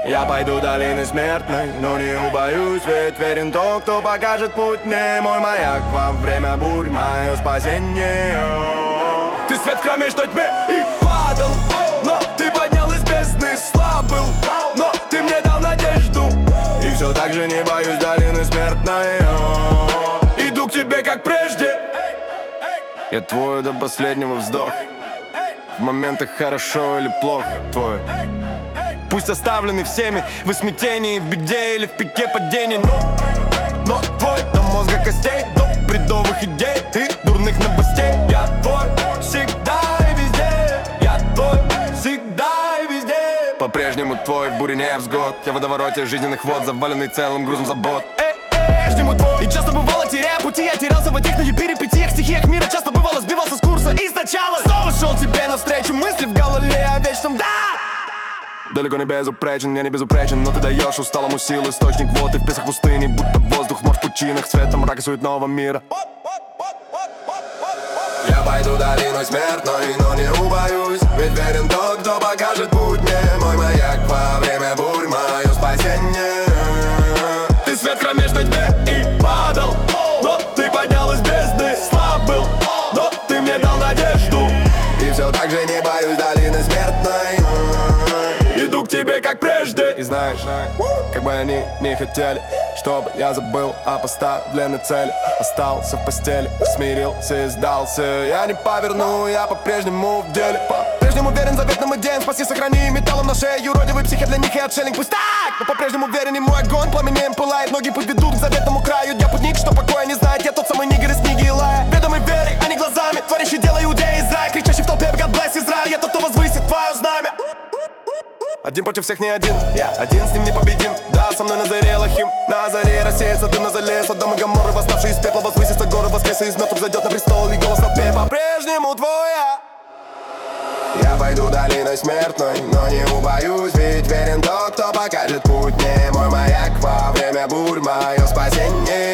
Я пойду долиной смертной, но не убоюсь, ведь верен тот, кто покажет путь мне. Мой маяк во время бурь, мое спасение. Ты свет в кромешной тьме и падал, но ты поднял из бездны. Слаб был, но ты мне дал надежду. И все так же не боюсь долины смертной. Иду к тебе как прежде. Я твой до последнего вздоха. В моментах хорошо или плохо твой. Пусть оставлены всеми в смятении, в беде или в пике падений. Но твой до мозга костей, до бредовых идей и дурных новостей. Я твой всегда и везде. Я твой всегда и везде. По-прежнему твой в буре невзгод. Я в водовороте жизненных вод, заваленный целым грузом забот. По-прежнему твой. И часто бывало, теряя пути, я терялся в этих перипетиях, стихиях мира. Часто бывало, сбивался с курса и сначала снова шел тебе навстречу. Мысли в голове о вечном, да. Далеко не безупречен, я не безупречен, но ты даешь усталому сил. Источник вот и в песах пустыни, будто воздух в пучинах, цветом мрака суетного мира. Я пойду долиной смертной, но не убоюсь, ведь верен тот, кто покажет путь мне. Мой маяк во время бурь, мое спасение. Ты свет в кромешной тьме и падал, но ты поднял из бездны. Слаб был, но ты мне дал надежду. И все так же не боюсь долины смертной. Иду к тебе как прежде. И знаешь, как бы они не хотели, чтобы я забыл о поставленной цели. Остался в постели, смирился и сдался. Я не поверну, я по-прежнему в деле. По-прежнему верен заветным идеям. Спаси, сохрани металлом на шее. Юродивый психи для них и отшельник. Пусть так, но по-прежнему верен и мой огонь пламенем пылает. Ноги путь ведут к заветному краю. Я путник, что покоя не знает. Я тот самый нигер из книги Илая. Ведомый верой, а не глазами. Творящий дело иудея из рая. Кричащий в толпе God bless Израиль. Я тот, кто возвысит твое знамя. Один против всех не один, я один с ним не победим. Да, со мной на заре Элохим. На заре рассеется дым на зале. Содом и Гоморры, восставший из пепла, возвысится горы, воскрес из мертвых, зайдет на престол, и голос толпе по-прежнему твоя. Я пойду долиной смертной, но не убоюсь, ведь верен тот, кто покажет путь мне. Мой маяк во время бурь, мое спасение.